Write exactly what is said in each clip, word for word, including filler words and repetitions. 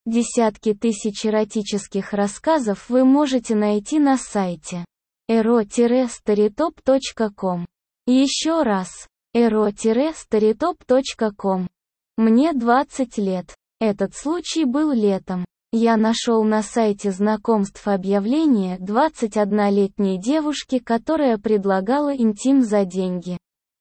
Десятки тысяч эротических рассказов вы можете найти на сайте эро старитоп точка ком. Еще раз, эро старитоп точка ком. Мне двадцать лет. Этот случай был летом. Я нашел на сайте знакомств объявление двадцатиоднолетней девушки, которая предлагала интим за деньги.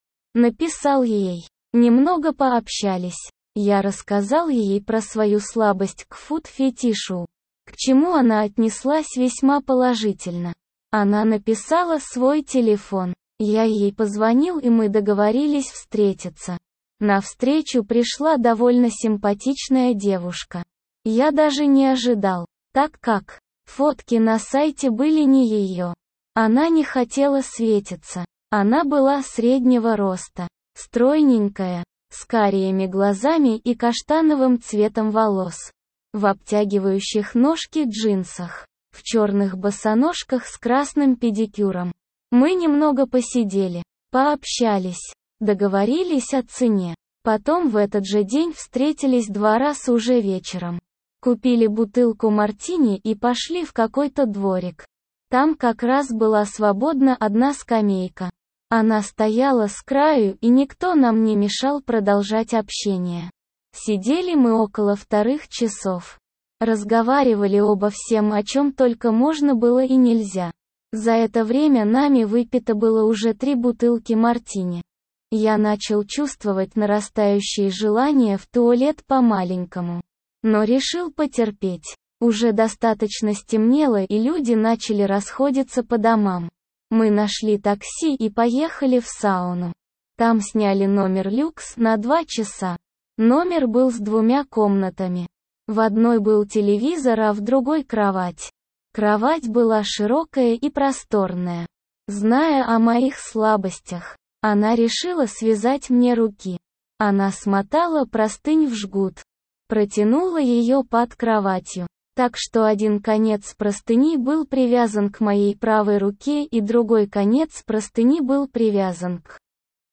Написал ей. Немного пообщались. Я рассказал ей про свою слабость к фуд-фетишу, к чему она отнеслась весьма положительно. Она написала свой телефон. Я ей позвонил, и мы договорились встретиться. На встречу пришла довольно симпатичная девушка. Я даже не ожидал, так как фотки на сайте были не ее. Она не хотела светиться. Она была среднего роста, стройненькая, с карими глазами и каштановым цветом волос, в обтягивающих ножки джинсах, в черных босоножках с красным педикюром. Мы немного посидели, пообщались, договорились о цене. Потом в этот же день встретились два раза уже вечером. Купили бутылку мартини и пошли в какой-то дворик. Там как раз была свободна одна скамейка. Она стояла с краю, и никто нам не мешал продолжать общение. Сидели мы около вторых часов. Разговаривали оба всем, о чем только можно было и нельзя. За это время нами выпито было уже три бутылки мартини. Я начал чувствовать нарастающее желание в туалет по-маленькому. Но решил потерпеть. Уже достаточно стемнело, и люди начали расходиться по домам. Мы нашли такси и поехали в сауну. Там сняли номер люкс на два часа. Номер был с двумя комнатами. В одной был телевизор, а в другой кровать. Кровать была широкая и просторная. Зная о моих слабостях, она решила связать мне руки. Она смотала простынь в жгут. Протянула ее под кроватью. Так что один конец простыни был привязан к моей правой руке, и другой конец простыни был привязан к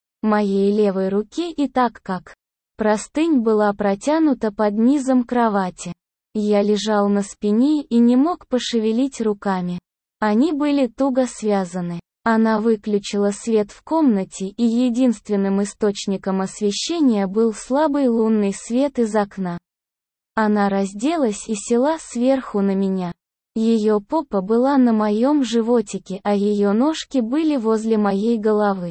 моей левой руке, и так как простынь была протянута под низом кровати, я лежал на спине и не мог пошевелить руками. Они были туго связаны. Она выключила свет в комнате, и единственным источником освещения был слабый лунный свет из окна. Она разделась и села сверху на меня. Ее попа была на моем животике, а ее ножки были возле моей головы.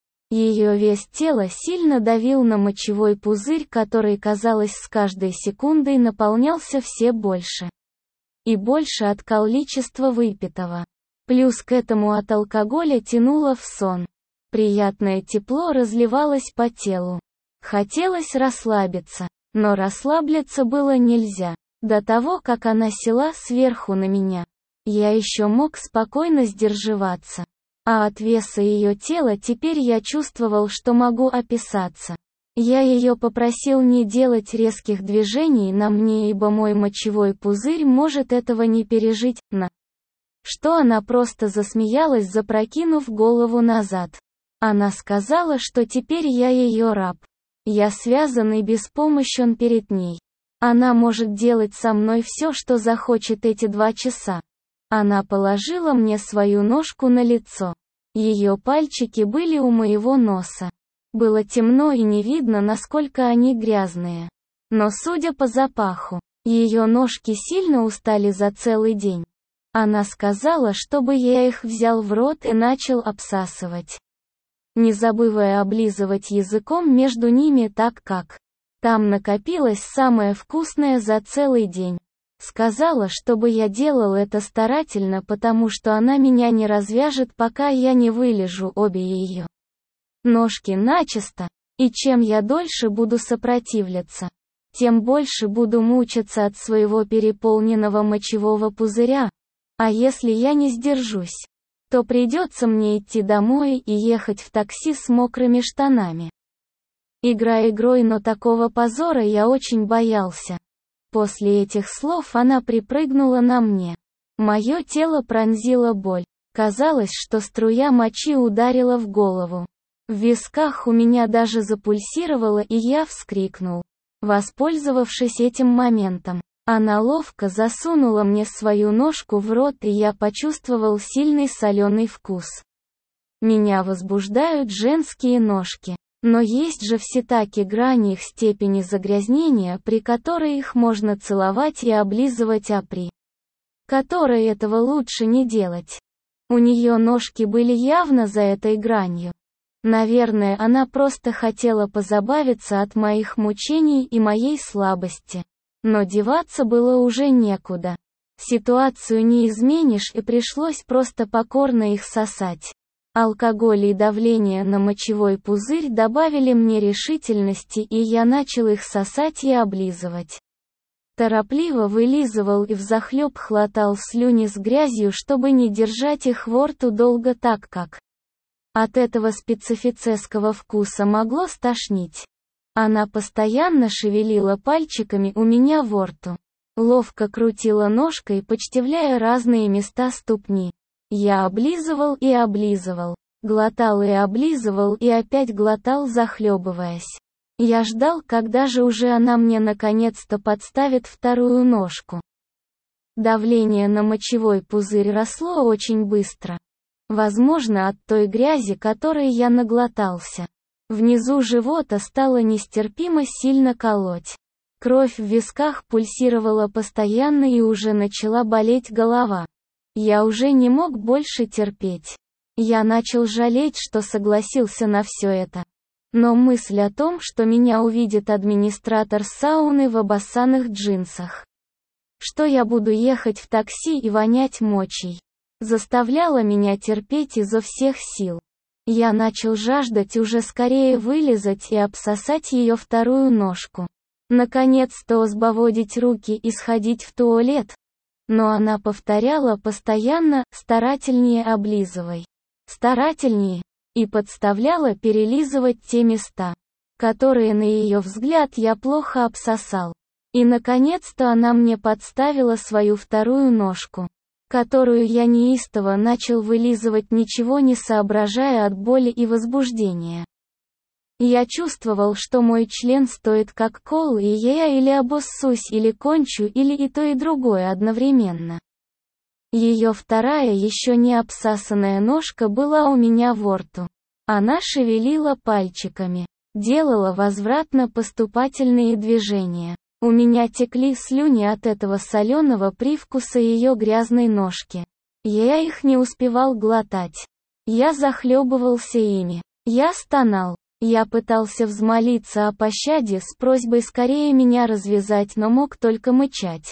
Ее вес тела сильно давил на мочевой пузырь, который, казалось, с каждой секундой наполнялся все больше и больше от количества выпитого. Плюс к этому от алкоголя тянуло в сон. Приятное тепло разливалось по телу. Хотелось расслабиться. Но расслабляться было нельзя. До того, как она села сверху на меня, я еще мог спокойно сдерживаться. А от веса ее тела теперь я чувствовал, что могу описаться. Я ее попросил не делать резких движений на мне, ибо мой мочевой пузырь может этого не пережить, на что она просто засмеялась, запрокинув голову назад. Она сказала, что теперь я ее раб. Я связан и беспомощен перед ней. Она может делать со мной все, что захочет эти два часа. Она положила мне свою ножку на лицо. Ее пальчики были у моего носа. Было темно и не видно, насколько они грязные. Но судя по запаху, ее ножки сильно устали за целый день. Она сказала, чтобы я их взял в рот и начал обсасывать, не забывая облизывать языком между ними, так как там накопилось самое вкусное за целый день. Сказала, чтобы я делал это старательно, потому что она меня не развяжет, пока я не вылижу обе ее ножки начисто. И чем я дольше буду сопротивляться, тем больше буду мучиться от своего переполненного мочевого пузыря. А если я не сдержусь, то придется мне идти домой и ехать в такси с мокрыми штанами. Игра игрой, но такого позора я очень боялся. После этих слов она припрыгнула на мне. Мое тело пронзила боль. Казалось, что струя мочи ударила в голову. В висках у меня даже запульсировало, и я вскрикнул. Воспользовавшись этим моментом, Она ловко засунула мне свою ножку в рот, и я почувствовал сильный соленый вкус. Меня возбуждают женские ножки. Но есть же все-таки грани их степени загрязнения, при которой их можно целовать и облизывать, а при которой этого лучше не делать. У нее ножки были явно за этой гранью. Наверное, она просто хотела позабавиться от моих мучений и моей слабости. Но деваться было уже некуда. Ситуацию не изменишь, и пришлось просто покорно их сосать. Алкоголь и давление на мочевой пузырь добавили мне решительности, и я начал их сосать и облизывать. Торопливо вылизывал и взахлеб хватал слюни с грязью, чтобы не держать их во рту долго, так как от этого специфического вкуса могло стошнить. Она постоянно шевелила пальчиками у меня во рту. Ловко крутила ножкой, подставляя разные места ступни. Я облизывал и облизывал. Глотал и облизывал и опять глотал, захлебываясь. Я ждал, когда же уже она мне наконец-то подставит вторую ножку. Давление на мочевой пузырь росло очень быстро. Возможно, от той грязи, которой я наглотался. Внизу живота стало нестерпимо сильно колоть. Кровь в висках пульсировала постоянно, и уже начала болеть голова. Я уже не мог больше терпеть. Я начал жалеть, что согласился на все это. Но мысль о том, что меня увидит администратор сауны в обоссанных джинсах, что я буду ехать в такси и вонять мочей, заставляла меня терпеть изо всех сил. Я начал жаждать уже скорее вылизать и обсосать ее вторую ножку. Наконец-то освободить руки и сходить в туалет. Но она повторяла постоянно: старательнее облизывай. Старательнее. И подставляла перелизывать те места, которые, на ее взгляд, я плохо обсосал. И наконец-то она мне подставила свою вторую ножку, которую я неистово начал вылизывать, ничего не соображая от боли и возбуждения. Я чувствовал, что мой член стоит как кол, и я или обоссусь, или кончу, или и то и другое одновременно. Ее вторая, еще не обсасанная ножка была у меня во рту. Она шевелила пальчиками, делала возвратно-поступательные движения. У меня текли слюни от этого соленого привкуса ее грязной ножки. Я их не успевал глотать. Я захлебывался ими. Я стонал. Я пытался взмолиться о пощаде с просьбой скорее меня развязать, но мог только мычать.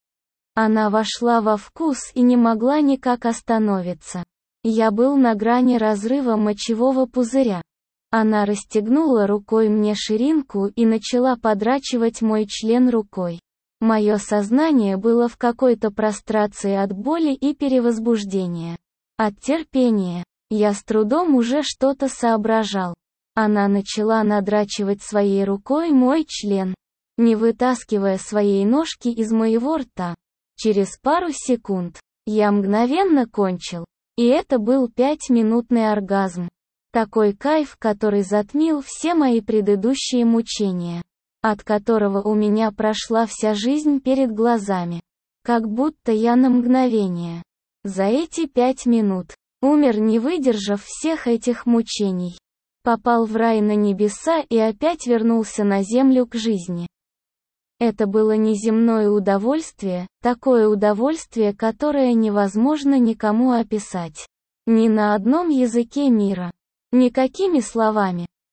Она вошла во вкус и не могла никак остановиться. Я был на грани разрыва мочевого пузыря. Она расстегнула рукой мне ширинку и начала подрачивать мой член рукой. Мое сознание было в какой-то прострации от боли и перевозбуждения. От терпения. Я с трудом уже что-то соображал. Она начала надрачивать своей рукой мой член, не вытаскивая своей ножки из моего рта. Через пару секунд я мгновенно кончил. И это был пятиминутный оргазм. Такой кайф, который затмил все мои предыдущие мучения, от которого у меня прошла вся жизнь перед глазами. Как будто я на мгновение, за эти пять минут, умер, не выдержав всех этих мучений. Попал в рай на небеса и опять вернулся на землю к жизни. Это было неземное удовольствие, такое удовольствие, которое невозможно никому описать. Ни на одном языке мира. Никакими словами.